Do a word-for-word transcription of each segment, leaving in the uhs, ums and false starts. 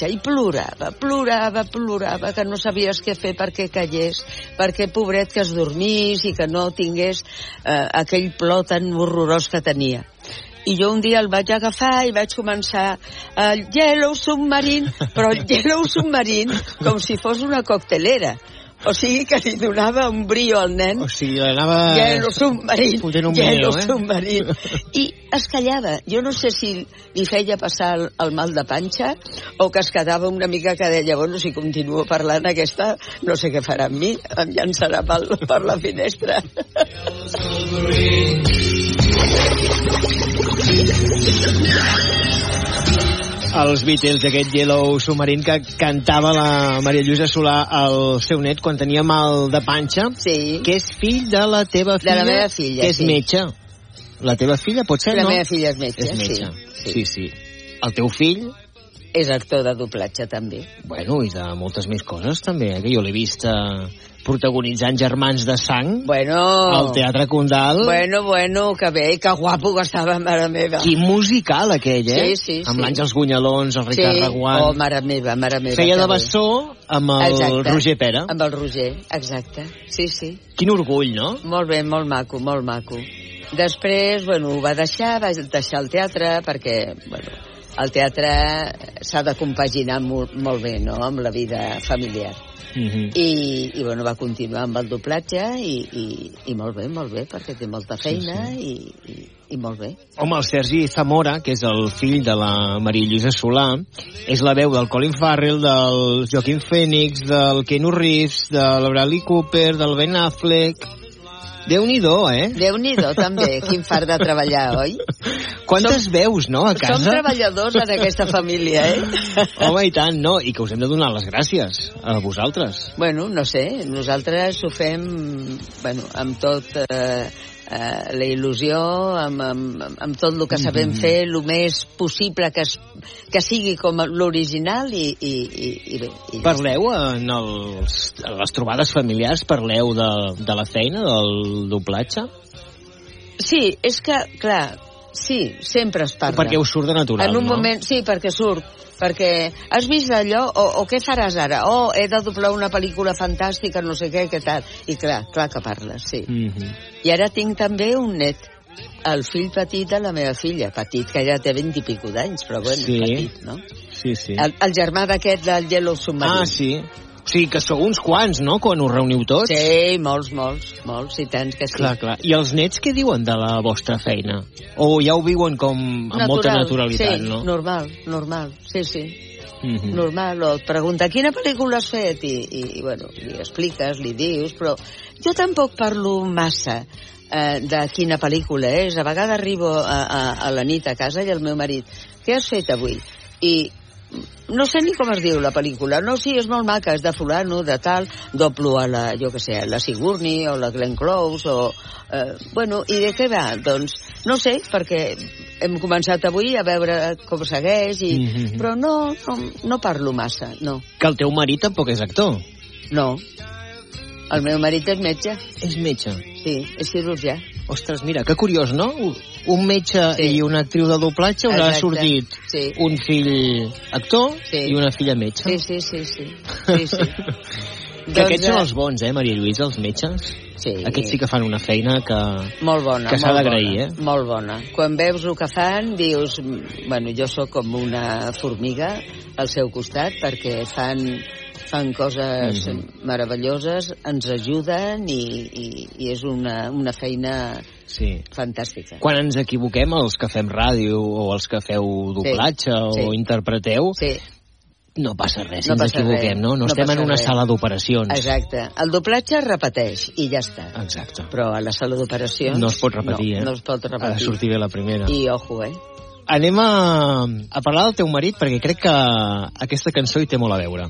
doblatge, i plorava, plorava, plorava, que no sabies què fer perquè callés, perquè pobret que es dormís i que no tingués eh, aquell plor tan horrorós que tenia. I jo un dia el vaig agafar i vaig començar el Yellow Submarine, però el Yellow Submarine com si fos una coctelera. O sigui que li donava un brio al nen. O sigui, anava... Yellow Submarine, un Yellow brio, eh? Submarine. I es callava. Jo no sé si li feia passar el, el mal de panxa o que es quedava una mica que deia, bueno, si continuo parlant aquesta, no sé què farà amb mi, em llançarà per, per la finestra. Els Beatles, aquest Yellow Submarine que cantava la Maria Lluïsa Solà al seu net quan tenia mal de panxa, sí. Que és fill de la teva filla, de la meva filla, que és sí. metge. La teva filla pot ser, la no? La meva filla és metge, és metge. Sí. Sí, sí. El teu fill... És actor de doblatge, també. Bueno, i de moltes més coses, també, eh? Que jo l'he vist eh, protagonitzant Germans de Sang bueno, al Teatre Condal. Bueno, bueno, que bé, que guapo que estava, mare meva. Quin musical, aquell, eh? Sí, sí, amb sí. l'Àngels Gunyalons, el Ricard sí. Reguant. Oh, mare meva, mare meva. Feia de bessó amb el exacte. Roger Pera. Amb el Roger, exacte. Sí, sí. Quin orgull, no? Molt bé, molt maco, molt maco. Després, bueno, ho va deixar, va deixar el teatre, perquè, bueno, el teatre s'ha de compaginar molt, molt bé, no?, amb la vida familiar. Mm-hmm. I, i bueno, va continuar amb el doblatge i, i, i molt bé, molt bé, perquè té molta feina sí, sí. I, i, i molt bé. Home, el Sergi Zamora, que és el fill de la Maria Lluïsa Solà, és la veu del Colin Farrell, del Joaquin Phoenix, del Keanu Reeves, de la Bradley Cooper, del Ben Affleck... Déu-n'hi-do, eh? Déu-n'hi-do, també. Quin fart de treballar, oi? Quantes som, veus, no, a casa? Som treballadors en aquesta família, eh? Home, i tant, no? I que us hem de donar les gràcies a vosaltres. Bueno, no sé, nosaltres ho fem, bueno, amb tot... Eh, Uh, la il·lusió, amb, amb, amb tot el que sabem mm-hmm. fer, el més possible que, es, que sigui com l'original i, i, i, i bé. I parleu en, els, en les trobades familiars, parleu de, de la feina, del doblatge? Sí, és que, clar, sí, sempre es parla. Perquè us surt de natural, en un no? moment, sí, perquè surt. Perquè has vist allò, o, o què faràs ara? Oh, he de doblar una pel·lícula fantàstica, no sé què, què tal. I clar, clar que parles, sí. Mm-hmm. I ara tinc també un net, el fill petit de la meva filla, petit, que ja té vint i pico d'anys, però bueno, sí. petit, no? Sí, sí. El, el germà d'aquest del Yellow Submarine. Ah, sí. O sigui que sou uns quants, no?, quan us reuniu tots? Sí, molts, molts, molts, i tants que sí. Clar, clar. I els nets què diuen de la vostra feina? O ja ho viuen com amb natural, molta naturalitat, sí, no? normal, normal, sí, sí. Mm-hmm. Normal, o et pregunta quina pel·lícula has fet i, i, i bueno, li expliques, li dius, però jo tampoc parlo massa eh, de quina pel·lícula és. A vegades arribo a, a, a la nit a casa i el meu marit, què has fet avui? I no sé ni com es diu la pel·lícula. No, sí, és molt maca, és de fulano, de tal, doblo a la, jo què sé, la Sigourney o la Glenn Close o... Eh, bueno, i de què va? Doncs no sé, perquè hem començat avui a veure com segueix, i... mm-hmm. però no, no, no parlo massa, no. Que el teu marit tampoc és actor? No. El meu marit és metge. És metge? Sí, és cirurgià. Ostres, mira, que curiós, no? Un metge sí. i una actriu de doblatge haurà sortit sí. un fill actor sí. i una filla metge. Sí, sí, sí, sí. sí, sí. Que doncs, aquests són els bons, eh, Maria Lluïsa, els metges? Sí. Aquests sí que fan una feina que, molt bona, que s'ha d'agrair, eh? Molt bona. Quan veus el que fan, dius... Bueno, jo sóc com una formiga al seu costat, perquè fan... fan coses mm-hmm. meravelloses, ens ajuden i, i, i és una, una feina sí. fantàstica. Quan ens equivoquem, els que fem ràdio o els que feu doblatge sí. o sí. interpreteu, sí. no passa res, si no ens equivoquem, res. no? No, no estem en una res. sala d'operacions. Exacte. El doblatge es repeteix i ja està. Exacte. Però a la sala d'operacions... No es pot repetir, no, eh? No es pot repetir. Ha de sortir bé la primera. I ojo, eh? Anem a, a parlar del teu marit, perquè crec que aquesta cançó hi té molt a veure.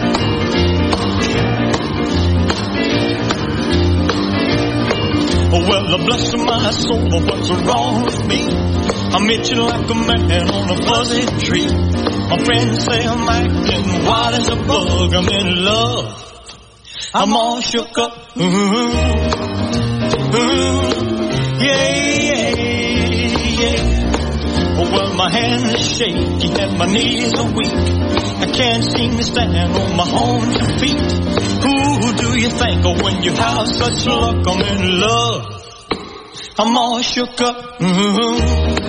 Well, bless my soul, but what's wrong with me? I'm itching like a man on a fuzzy tree. My friends say I'm acting wild as a bug. I'm in love. I'm all shook up. Mm-hmm. Mm-hmm. Yeah, yeah, yeah. Well, my hands are shaky and my knees are weak. I can't seem to stand on my own two feet. Who do you think of when you have such luck? I'm in love. I'm all shook up. Mm-hmm.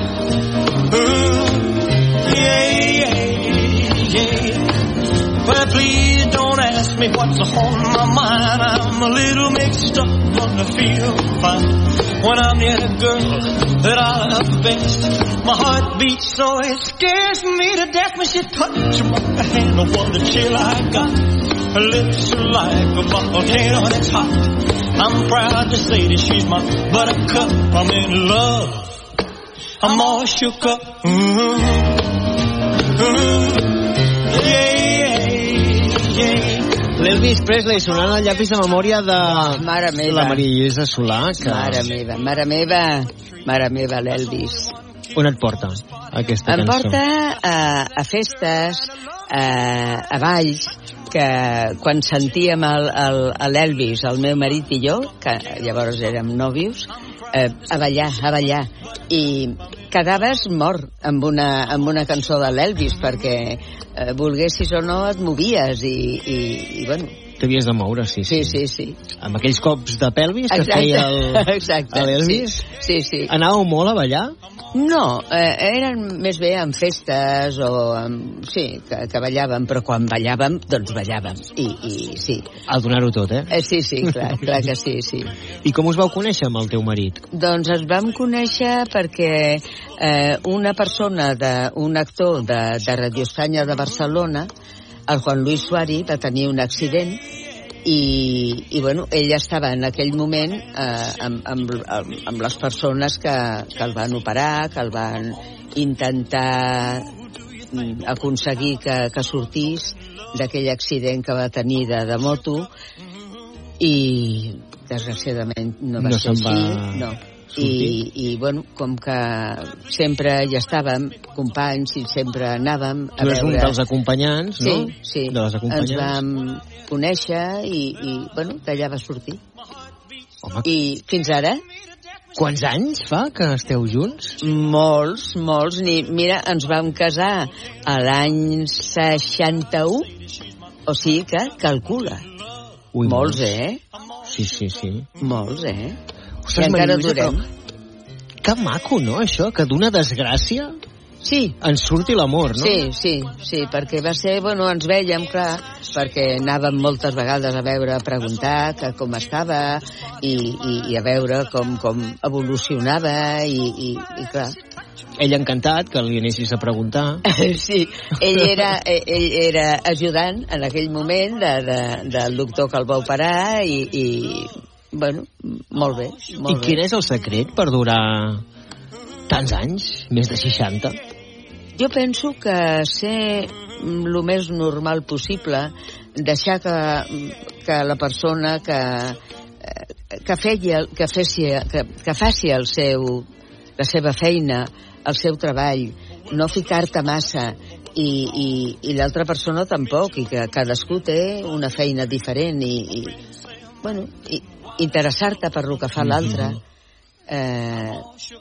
Mm-hmm. Yeah, yeah, yeah. Well, please don't ask me what's on my mind. I'm a little mixed up, but I feel fine when I'm near the girl that I love best. My heart beats so it scares me to death when she touches my hand. I wonder the chill I got. Her lips are like a volcano that's hot. I'm proud to say that she's my buttercup. I'm in love. I'm all shook up. Mm-hmm. Mm-hmm. Yeah. L'Elvis Presley sonant al llapis de memòria de mare meva. La Maria Lluïsa Solà. Que... Mare meva, mare meva, mare meva, l'Elvis. On et porta aquesta em cançó? Em porta a, a festes, a, a balls, que quan sentíem l'Elvis, el, el meu marit i jo, que llavors érem nòvios, eh, a ballar, a ballar. I quedaves mort amb una, amb una cançó de l'Elvis, perquè eh, volguessis o no et movies i, i, i bueno... T'havies de moure, sí, sí. Sí, sí, sí. Amb aquells cops de pelvis que feia l'Elvis? Sí, sí, sí. Anàveu molt a ballar? No, eh, eren més bé en festes o en, sí, que, que ballàvem, però quan ballàvem, doncs ballàvem. I, i sí. A donar-ho tot, eh? eh? Sí, sí, clar, clar que sí, sí. I com us vau conèixer amb el teu marit? Doncs ens vam conèixer perquè eh, una persona, de, un actor de, de Radio Espanya de Barcelona, el Juan Luis Suari, va tenir un accident i, i bueno, ell estava en aquell moment eh, amb, amb, amb, amb les persones que, que el van operar, que el van intentar aconseguir que, que sortís d'aquell accident que va tenir de, de moto i desgraciadament no va no ser així, va... no. I, i bueno, com que sempre hi estàvem companys i sempre anàvem a tu és veure... un dels acompanyants, no? Sí, sí. De les acompanyants. Ens vam conèixer i, i bueno, d'allà va sortir. Home. I fins ara... Quants anys fa que esteu junts? Molts, molts. Ni, mira, ens vam casar a l'any seixanta-u, o sigui que calcula. Ui, molts, molts, eh? Sí, sí, sí. Molts, eh? Ostres, I encara Maria, durem. Que maco, no, això? Que d'una desgràcia sí. ens surti l'amor, no? Sí, sí, sí, perquè va ser... Bueno, ens vèiem, clar, perquè anàvem moltes vegades a veure, a preguntar que com estava i, i, i a veure com, com evolucionava i, i, i clar... Ell encantat que li anessis a preguntar. Sí, ell era, ell era ajudant en aquell moment de, de, del doctor que el va operar i... i bueno, molt bé, molt I bé. quin és el secret per durar tants anys, més de seixanta? Jo penso que ser el més normal possible, deixar que, que la persona que, que, feia, que, fessi, que, que faci el seu, la seva feina, el seu treball, no ficar-te massa i, i, i l'altra persona tampoc, i que cadascú té una feina diferent i, i bueno, i, interessar-te per lo que fa l'altre. Eh...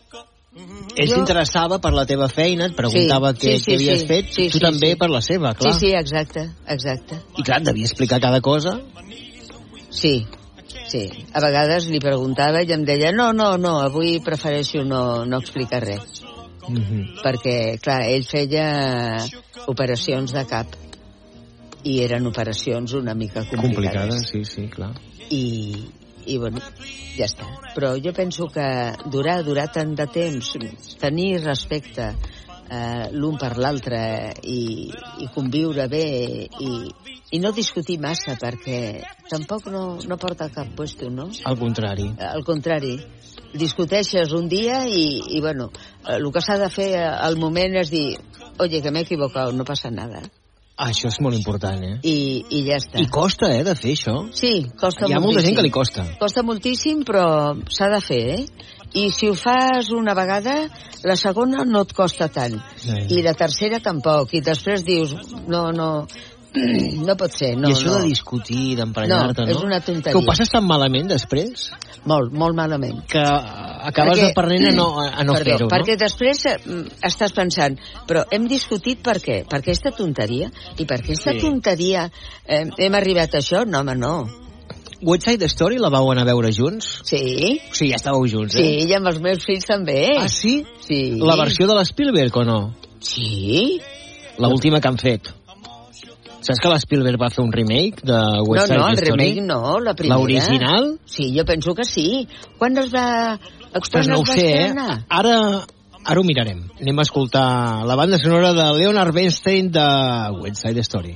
Ell s'interessava per la teva feina, et preguntava sí, què, sí, sí, què havies sí, fet, sí, tu sí, també sí. per la seva, clar. Sí, sí, exacte, exacte. I clar, et devia explicar cada cosa. Sí, sí. A vegades li preguntava i em deia no, no, no, avui prefereixo no, no explicar res. Mm-hmm. Perquè, clar, ell feia operacions de cap i eren operacions una mica complicades. Complicades, sí, sí, clar. I, i bueno, ja està. Però jo penso que durar, durar tant de temps, tenir respecte eh, l'un per l'altre i, i conviure bé i, i no discutir massa perquè tampoc no, no porta a cap puesto, no? Al contrari. Al contrari. Discuteixes un dia i, i bueno, el que s'ha de fer al moment és dir oye, que m'he equivocat, no passa nada. Ah, això és molt important, eh? I, i ja està. I costa, eh, de fer això. Sí, costa moltíssim. Hi ha molta gent que li costa. Costa moltíssim, però s'ha de fer, eh? I si ho fas una vegada, la segona no et costa tant. Sí. I la tercera tampoc. I després dius, no, no, no pot ser, no, I això no. de discutir, d'emprenyar-te, no? No, és una tonteria. Que ho passes tan malament després? Molt, molt malament. Que acabes perquè, aprenent a no, a no perdó, fer-ho, no? Perquè després eh, estàs pensant, però hem discutit per què? Per aquesta tonteria? I per aquesta Sí. tonteria eh, hem arribat a això? No, home, no. West Side Story la vau anar a veure junts? Sí, O sigui, ja estàveu junts, sí, eh? i amb els meus fills també. Ah, sí? Sí. La versió de l'Spielberg o no? Sí. L'última que han fet. Saps que l'Spielberg va fer un remake de West No, Side no, el Story? remake no, la primera. L'original? Sí, jo penso que sí. Quan es va... Ostres, quan no ho es va sé, eh? estrenar? Ara, ara ho mirarem. Anem a escoltar la banda sonora de Leonard Bernstein de West Side Story.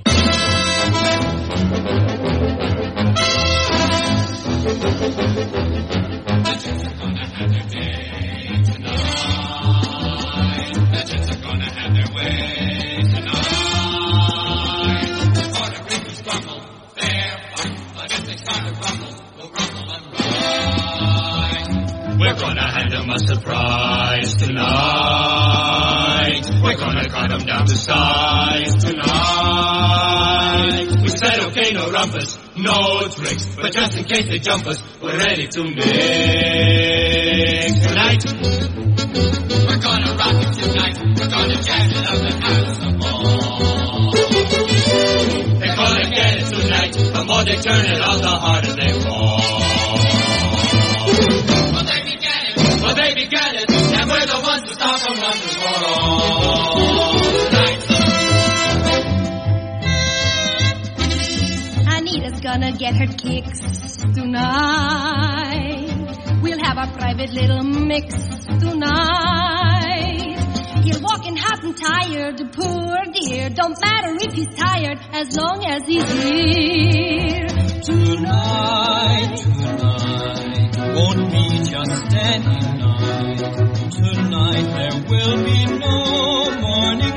We're gonna hand them a surprise tonight. We're gonna cut them down to size tonight. We said okay, no rumpus, no tricks, but just in case they jump us, we're ready to mix tonight. We're gonna rock it tonight. We're gonna jam it up and have some more. They're gonna get it tonight. The more they turn it on, the harder they fall. Well, they began it, and we're the ones to stop them once and for all. Anita's gonna get her kicks tonight. We'll have a private little mix tonight. He'll walk in hot and tired, poor dear. Don't matter if he's tired, as long as he's here. Tonight, tonight, won't be just any night. Tonight there will be no morning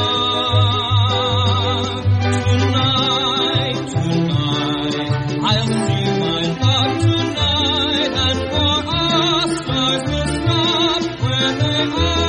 star. Tonight, tonight, I'll see my love tonight, and for us stars will stop where they are.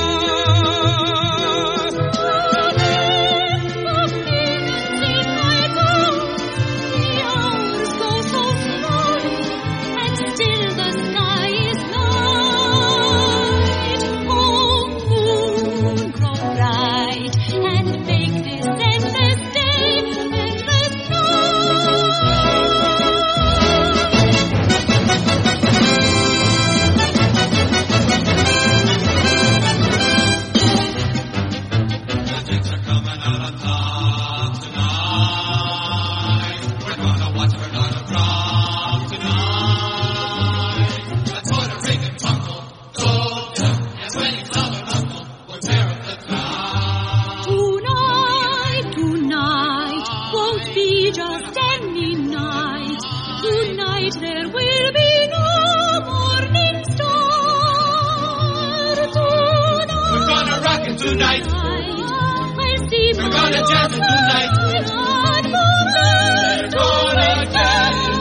Tonight, we're gonna jam it tonight. We're gonna jam it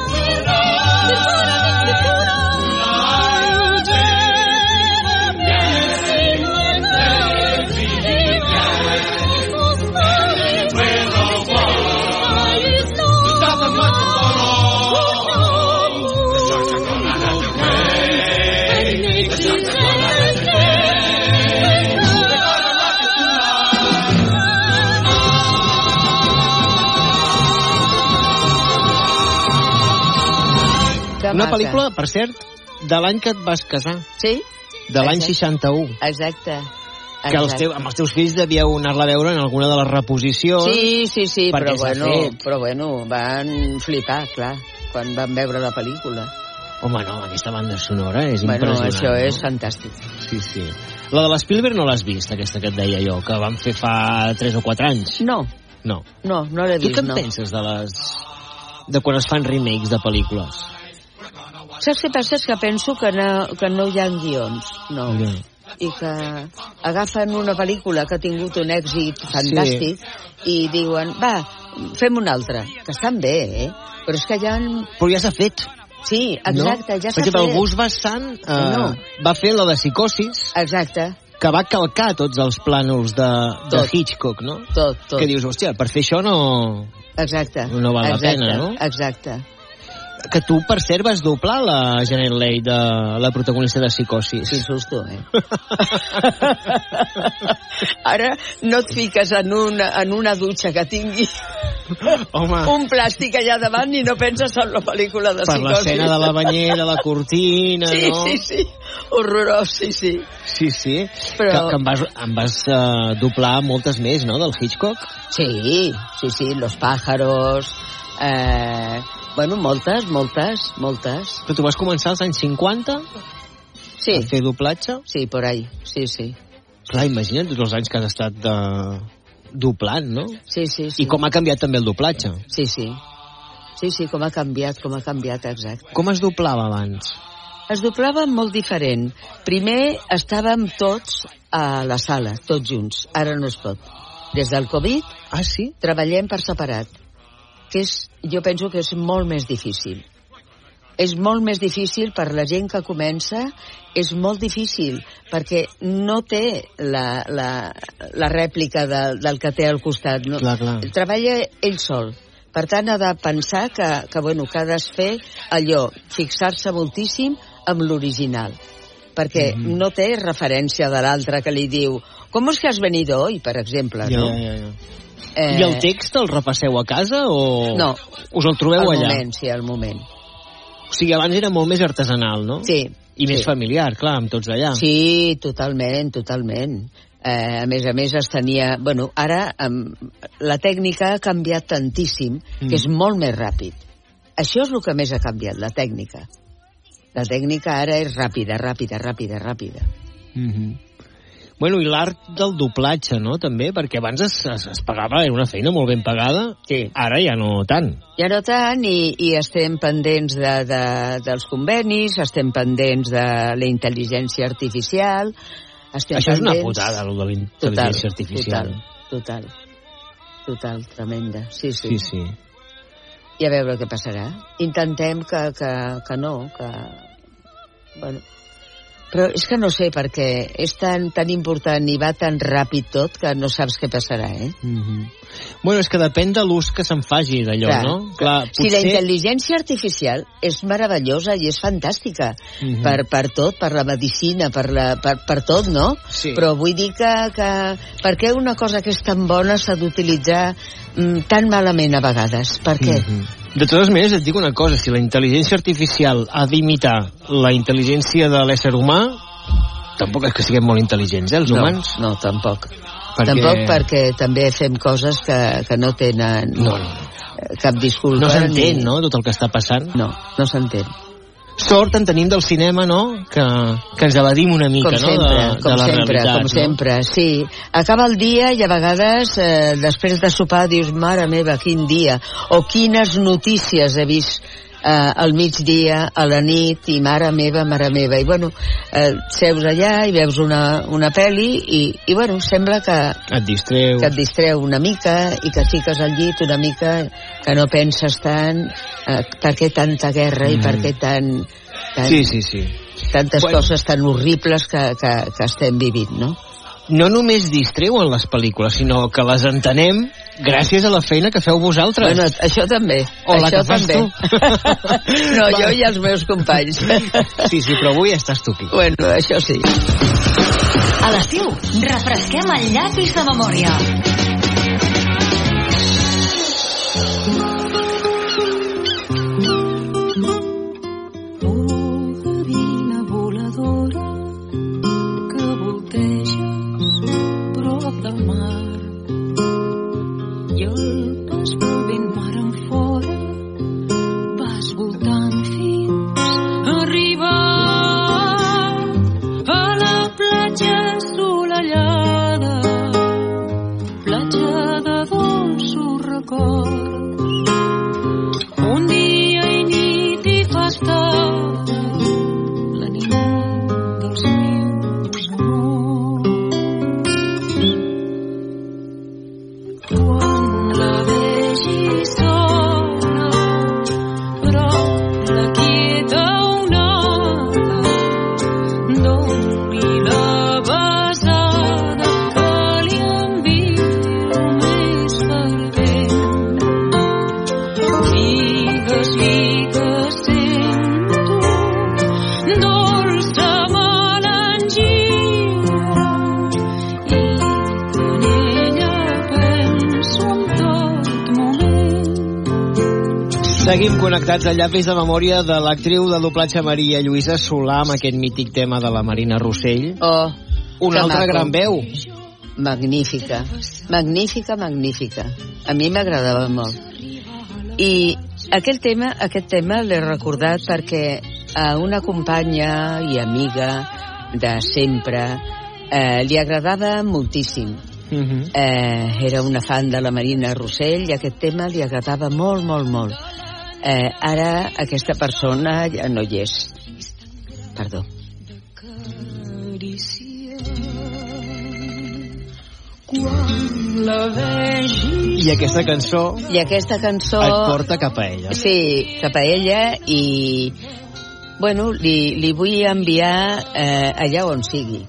Una pel·lícula, per cert, de l'any que et vas casar. Sí? De l'any seixanta-u. Exacte. Que els teus, amb els teus fills devíeu anar-la a veure en alguna de les reposicions. Sí, sí, sí, però bueno, fet. però bueno, van flipar, clar, quan van veure la pel·lícula. Home, no, aquesta banda sonora és bueno, impressionant. Això és no? fantàstic. Sí, sí. La de l'Spielberg no l'has vist, aquesta que et deia jo, que van fer fa tres o quatre anys? No. No. No, no l'he vist, Tu què en no. penses de les... de quan es fan remakes de pel·lícules? Saps què passa? És que penso que no, que no hi ha guions, no. Ja. I que agafen una pel·lícula que ha tingut un èxit fantàstic sí. i diuen, va, fem una altra. Que estan bé, eh? Però és que ja... Han... Però ja s'ha fet. Sí, exacte, no? ja s'ha fet. Perquè el Gus Van Sant eh, no. va fer la de Psicosis. Exacte. Que va calcar tots els plànols de, de tot. Hitchcock, no? Tot, tot. Que dius, hòstia, per fer això no... Exacte. No val exacte, la pena, no? Exacte. Que tu, per cert, vas doblar la Janet Leigh, de la protagonista de Psicosis. Quin susto, eh? Ara no et fiques en una, en una dutxa que tingui Home, un plàstic allà davant i no penses en la pel·lícula de per Psicosis. l'escena de la banyera, la cortina, Sí, no? sí, sí. Horrorós, sí, sí. Sí, sí. Però- Que, que em vas, em vas uh, doblar moltes més, no?, del Hitchcock. Sí, sí, sí, Los pájaros... Eh, bueno, moltes, moltes, moltes. Però tu vas començar als anys cinquanta Sí, a fer doblatge? sí, por ahí, sí, sí. Clar, imagina't tots els anys que has estat de... doblant, no? Sí, sí, sí. I com ha canviat també el doblatge. Sí, sí. Sí, sí, com ha canviat, com ha canviat, exacte. Com es doblava abans? Es doblava molt diferent. Primer estàvem tots a la sala, tots junts. Ara no es pot. Des del Covid Ah, sí? treballem per separat, que és, jo penso que és molt més difícil. És molt més difícil per la gent que comença, és molt difícil, perquè no té la, la, la rèplica de, del que té al costat. No? Clar, clar. Treballa ell sol. Per tant, ha de pensar que, que, bueno, que ha de fer allò, fixar-se moltíssim amb l'original, perquè Mhm. no té referència de l'altre que li diu «Com és que has venido hoy?», per exemple. Ja, no? ja, ja. Eh, I el text el repasseu a casa o No. us el trobeu al allà? moment, sí, al moment. O sigui, abans era molt més artesanal, no? Sí. I més sí. familiar, clar, amb tots allà. Sí, totalment, totalment. Eh, a més a més es tenia... Bueno, ara um, la tècnica ha canviat tantíssim Mm. que és molt més ràpid. Això és el que més ha canviat, la tècnica. La tècnica ara és ràpida, ràpida, ràpida, ràpida. Mhm. Bueno, i l'art del doblatge, no?, també, perquè abans es, es, es pagava, era una feina molt ben pagada, Sí. ara ja no tant. Ja no tant, i, i estem pendents de, de, dels convenis, estem pendents de la intel·ligència artificial... Estem Això és una pendents... putada, el de la Total, intel·ligència artificial. total, total, total, tremenda, sí, sí, Sí, sí. I a veure què passarà. Intentem que, que, que no, que... Bueno, però és que no sé, perquè és tan, tan important i va tan ràpid tot que no saps què passarà, eh? Mhm. Bueno, és que depèn de l'ús que se'n faci d'allò, Clar, no? Clar, Si la intel·ligència artificial és meravellosa i és fantàstica Mhm. per, per tot, per la medicina, per, la, per, per tot, no? Sí. Però vull dir que, que per què una cosa que és tan bona s'ha d'utilitzar mm, tan malament a vegades? Per què? Mhm. De totes maneres, et dic una cosa, si la intel·ligència artificial ha d'imitar la intel·ligència de l'ésser humà, tampoc és que siguem molt intel·ligents, eh, els humans? No, no, tampoc. Perquè- Tampoc perquè també fem coses que, que no tenen No, no. cap disculpa. No s'entén, ni... no?, tot el que està passant. No, no s'entén. Sort en tenim del cinema, no?, que, que ens evadim una mica, Com no?, sempre, de, com de la sempre, realitat, com no? sempre, sí. Acaba el dia i a vegades, eh, després de sopar, dius, mare meva, quin dia, o quines notícies he vist eh, al migdia, a la nit, i mare meva, mare meva. I, bueno, eh, seus allà i veus una, una pel·li i, i, bueno, sembla que, Et distreu. que et distreu una mica i que et fiques al llit una mica, que no penses tant eh, per què tanta guerra Mm. i per què tant, tant, Sí, sí, sí. tantes Bueno. coses tan horribles que, que, que estem vivint, no? No només distreuen les pel·lícules, sinó que les entenem gràcies a la feina que feu vosaltres. Bueno, això també. O la això que fas també. tu. No, Va. jo i els meus companys. Sí, sí, però avui estàs tu aquí. Bueno, això sí. A l'estiu, refresquem el llapis de memòria. Oh, gavina voladora que volteges prop del mar i el pas plovent mar en fora vas voltant fins a arribar a la platja assolellada, platja de dolços records. Un dia i nit hi fa estar la nit dels meus amors. Quan la vegi sola, però la quieta onada, doni la besada que li envio més fervent. Digues-li que Seguim connectats al llapis de memòria de l'actriu de doblatge Maria Lluïsa Solà amb aquest mític tema de la Marina Rossell. Oh, Una altra maco. gran veu. Magnífica, magnífica, magnífica. A mi m'agradava molt. I aquell tema, aquest tema l'he recordat perquè a una companya i amiga de sempre eh, li agradava moltíssim. Uh-huh. Eh, era una fan de la Marina Rossell i aquest tema li agradava molt, molt, molt. Eh, ara aquesta persona ja no hi és. Perdó. I aquesta cançó I aquesta cançó... et porta cap a ella. Sí, cap a ella i... Bueno, li, li vull enviar eh, allà on sigui.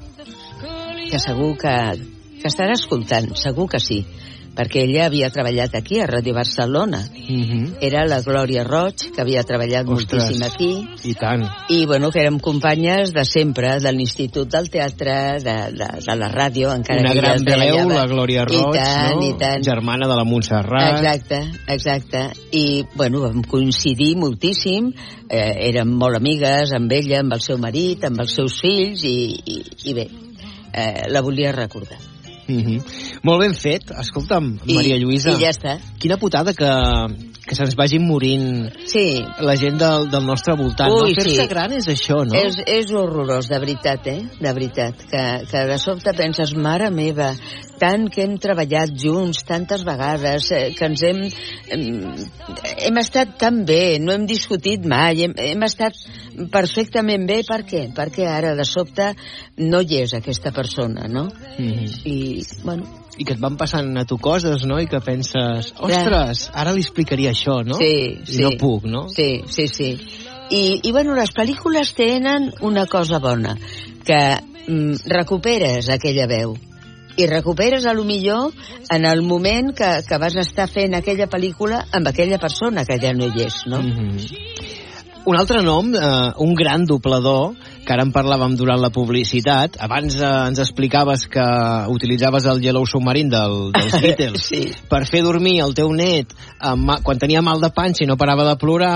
Que segur que, que estarà escoltant, segur que sí. Perquè ella havia treballat aquí, a Ràdio Barcelona. Uh-huh. Era la Glòria Roig, que havia treballat Ostres, moltíssim aquí. I tant. I, bueno, que érem companyes de sempre, de l'Institut del Teatre, de, de, de la ràdio, encara Una que gran ella veu, treballava. la Glòria Roig, I tant, no? I tant. Germana de la Montserrat. Exacte, exacte. I, bueno, vam coincidir moltíssim, eh, érem molt amigues amb ella, amb el seu marit, amb els seus fills, i, i, i bé, eh, la volia recordar. Uh-huh. Molt ben fet. Escolta'm, I, Maria Lluïsa, I ja està. quina putada que, que se'ns vagin morint Sí. la gent del, del nostre voltant. Ui, no? Fer-se sí. gran és això, no? És, és horrorós, de veritat, eh? De veritat. Que, que de sobte penses, mare meva, tant que hem treballat junts, tantes vegades, eh, que ens hem... Hem, hem estat tan bé, no hem discutit mai, hem, hem estat perfectament bé. Per què? Perquè ara, de sobte, no hi és aquesta persona, no? Uh-huh. I, bueno... I que et van passant a tu coses, no? I que penses, ostres, ara li explicaria això, no? Sí, I sí. no puc, no? Sí, sí, sí. I, i bueno, les pel·lícules tenen una cosa bona, que mm, recuperes aquella veu. I recuperes, a lo millor, en el moment que, que vas estar fent aquella pel·lícula amb aquella persona que ja no hi és, no? Mm-hmm. Un altre nom, eh, un gran doblador, que ara en parlàvem durant la publicitat. Abans eh, ens explicaves que utilitzaves el Yellow Submarine del, dels Beatles Sí. per fer dormir el teu net amb, ma- quan tenia mal de panxa i no parava de plorar.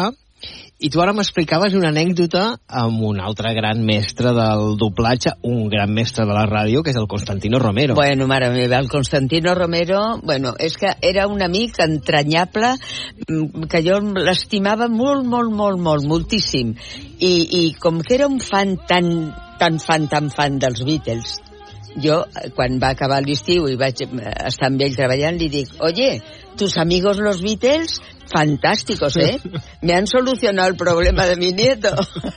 I tu ara m'explicaves una anècdota amb un altre gran mestre del doblatge, un gran mestre de la ràdio, que és el Constantino Romero. Bueno, mare meva, el Constantino Romero, bueno, és que era un amic entranyable, mm, que jo l'estimava molt, molt, molt, molt, moltíssim. I, i com que era un fan tan, tan fan, tan fan dels Beatles, jo, quan va acabar l'estiu i vaig estar amb ell treballant, li dic, oye, tus amigos los Beatles, fantásticos, ¿eh? Me han solucionado el problema de mi nieto.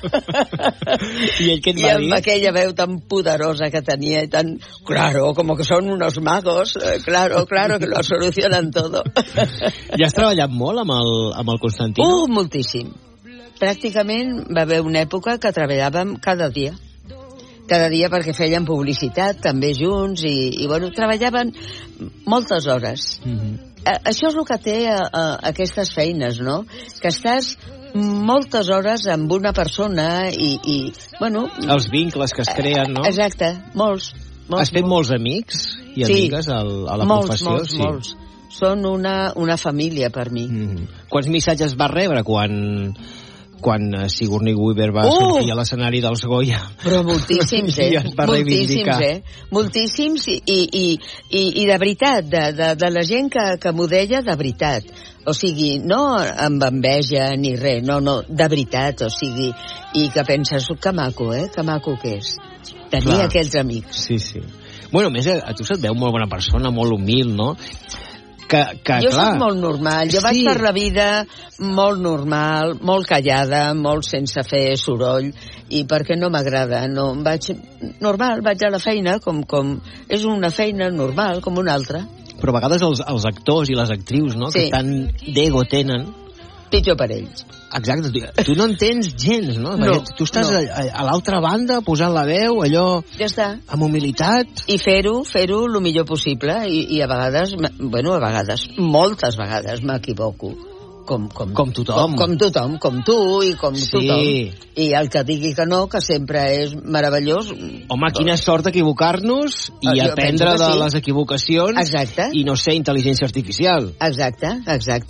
I ell què et I va amb dir? aquella veu tan poderosa que tenia, i tan, claro, como que son unos magos, eh, claro, claro, que lo solucionan todo. Ja has treballat molt amb el, amb el Constantino? Uh, moltíssim. Pràcticament va haver una època que treballàvem cada dia. Cada dia perquè feien publicitat també junts i, i bueno, treballaven moltes hores. Mm-hmm. A- Això és el que té a, a, aquestes feines, no? Que estàs moltes hores amb una persona i, i bueno... Els vincles que es creen, no? Exacte, molts. molts Has fet molts amics i Sí. amigues al, a la molts, professió? molts, sí. molts. Són una, una família per mi. Mm. Quants missatges vas rebre quan, quan eh, Sigourney Weaver va Uh! sortir a l'escenari dels Goya? Però moltíssims, eh? I es va moltíssims, reivindicar. eh? Moltíssims i, i, i, i, i de veritat, de, de, de la gent que, que m'ho deia de veritat. O sigui, no amb enveja ni res, no, no, de veritat, o sigui, i que penses, que maco, eh? Que maco que és. Tenir Clar. aquells amics. Sí, sí. Bueno, a més, a tu se't veu molt bona persona, molt humil, no? Que, que, Jo clar, soc molt normal, jo vaig Sí. per la vida molt normal, molt callada, molt sense fer soroll, i perquè no m'agrada, no, vaig normal, vaig a la feina, com, com és una feina normal, com una altra. però a vegades els, els actors i les actrius, no?, que Sí. tant d'ego tenen, Pitjor per ells. exacte, tu, tu no entens gens, no? No, Perquè tu estàs no. a, a l'altra banda posant la veu, allò, Ja està. amb humilitat. I fer-ho, fer-ho el millor possible, i, i a vegades, m- bueno, a vegades, moltes vegades m'equivoco. Com, com, Com tothom. Com, com tothom, com tu i com Sí. tothom. I el que digui que no, que sempre és meravellós. Home, quina sort equivocar-nos i Ah, jo aprendre penso que de sí. les equivocacions Exacte. i no ser intel·ligència artificial. Exacte, exacte.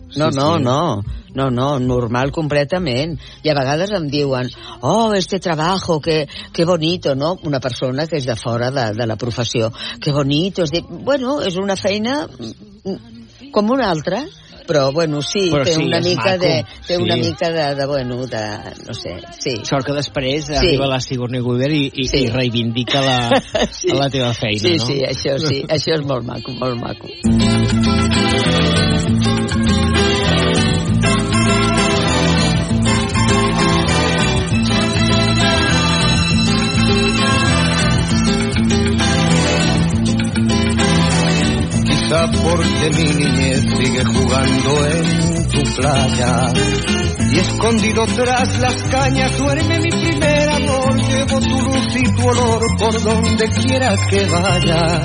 No, Sí, no, sí. no. No, no, normal completament. I a vegades em diuen, oh, este trabajo, que, que bonito, no? Una persona que és de fora de, de la professió. Que bonito. És dir, bueno, és una feina mm, com una altra, però, bueno, sí, Però té sí, una és mica maco, de... Té sí. una mica de, de, bueno, de... No sé, sí. Sort que després Sí. arriba la Sigourney Weaver i, i, Sí. i reivindica la, Sí. la teva feina, Sí, no? sí, això sí, això és molt maco, molt maco. Quizá porque mi niñez sigue jugando en tu playa y escondido tras las cañas duerme mi primer amor. Llevo tu luz y tu olor por donde quiera que vaya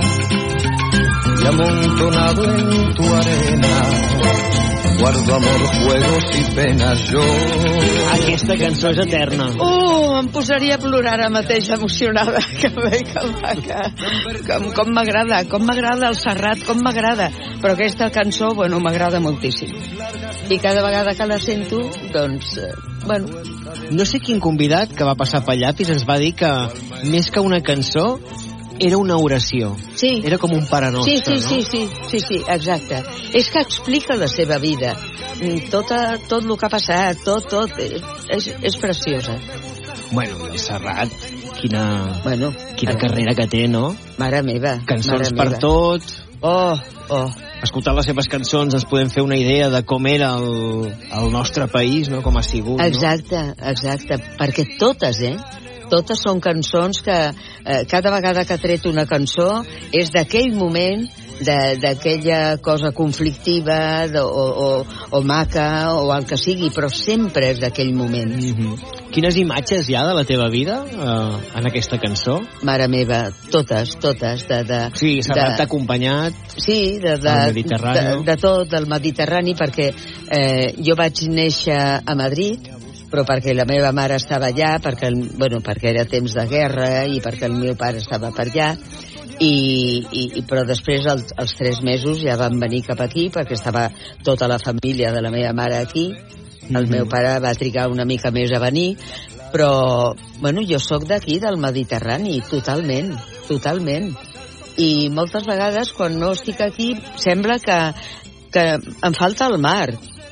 y amontonado en tu arena guardo amor, juegos y penas yo. Aquesta cançó és eterna. Oh, em posaria a plorar ara mateix emocionada. Que bé, que maca. Com, com m'agrada, com m'agrada el Serrat, com m'agrada. Però aquesta cançó, bueno, m'agrada moltíssim. I cada vegada que la sento, doncs, eh, bueno... No sé quin convidat que va passar pel llapis ens va dir que més que una cançó era una oració. Sí. Era com un Pare Nostre, Sí, sí, no? sí, sí, sí, sí, exacte. És que explica la seva vida. Mm, Tota, tot el que ha passat, tot, tot, és, és preciosa. Bueno, el Serrat, quina, Bueno, quina ara- carrera que té, no? Mare meva. Cançons mare per meva. tot. Oh, oh. Escoltant les seves cançons ens podem fer una idea de com era el, el nostre país, no? Com ha sigut, no? Exacte, exacte, perquè totes, eh? Totes són cançons que eh, cada vegada que ha tret una cançó és d'aquell moment, de- d'aquella cosa conflictiva de, o, o, o maca o el que sigui, però sempre és d'aquell moment. Mm-hmm. Quines imatges hi ha de la teva vida eh, en aquesta cançó? Mare meva, totes, totes. De, de, Sí, Serrat de- t'ha acompanyat. Sí, de, de, Al Mediterrani. de, de tot, del Mediterrani, perquè eh, jo vaig néixer a Madrid, però perquè la meva mare estava allà, perquè, el, bueno, perquè era temps de guerra i perquè el meu pare estava per allà, i, i, i però després, els, els tres mesos, ja vam venir cap aquí, perquè estava tota la família de la meva mare aquí. El meu pare va trigar una mica més a venir, però, bueno, jo sóc d'aquí, del Mediterrani, totalment, totalment. I moltes vegades, quan no estic aquí, sembla que, que em falta el mar.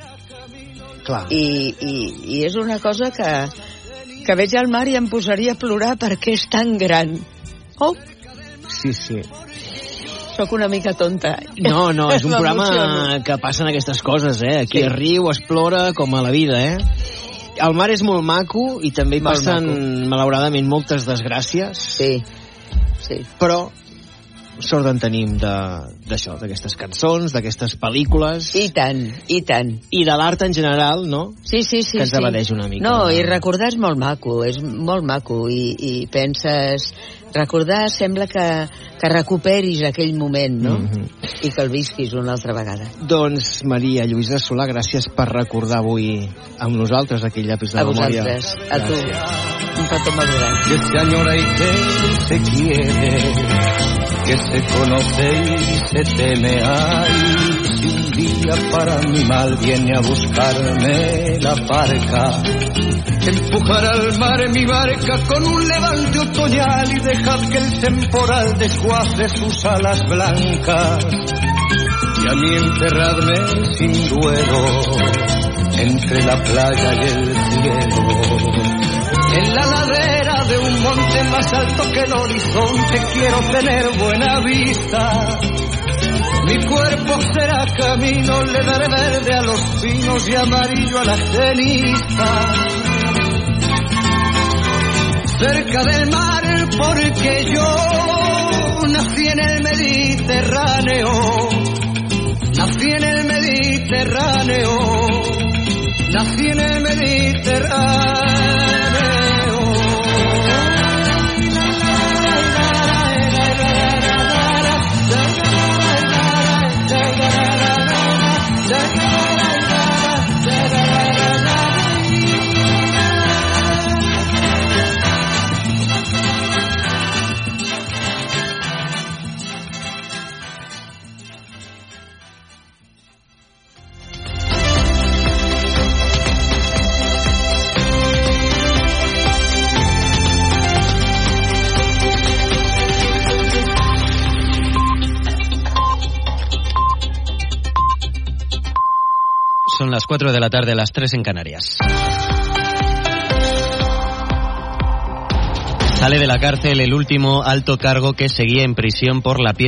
Clar. I, i, i és una cosa que, que veig al mar i em posaria a plorar perquè és tan gran. Oh, Sí, sí. sóc una mica tonta. No, no, és un programa M'emociono. que passen aquestes coses, eh? Aquí Sí. es riu, es plora, com a la vida, eh? El mar és molt maco i també hi Molt passen, maco. malauradament, moltes desgràcies. Sí, sí. Però sort en tenim de- d'això, d'aquestes cançons, d'aquestes pel·lícules I tant, i tant. i de l'art en general, no? Sí, sí, sí. Que ens sí. evadeix una mica. No, i recordar és molt maco, és molt maco, i, i penses... Recordar sembla que, que recuperis aquell moment, no? Mhm. I que el visquis una altra vegada. Doncs, Maria Lluïsa Solà, gràcies per recordar avui amb nosaltres aquell llapis de A memòria. vosaltres, a tu. Gràcies. Un petó molt gran. Que se añora y que se quiere, que se conoce y se teme. Ay, si un día para mi mal viene a buscarme la barca, empujar al mar mi barca con un levante otoñal y dejar que el temporal desguace sus alas blancas, y a mí enterrarme sin duelo entre la playa y el cielo. En la ladera de un monte más alto que el horizonte quiero tener buena vista. Mi cuerpo será camino, le daré verde a los pinos y amarillo a la ceniza. Cerca del mar porque yo nací en el Mediterráneo, nací en el Mediterráneo, nací en el Mediterráneo. son las cuatro de la tarde, las tres en Canarias. Sale de la cárcel el último alto cargo que seguía en prisión por la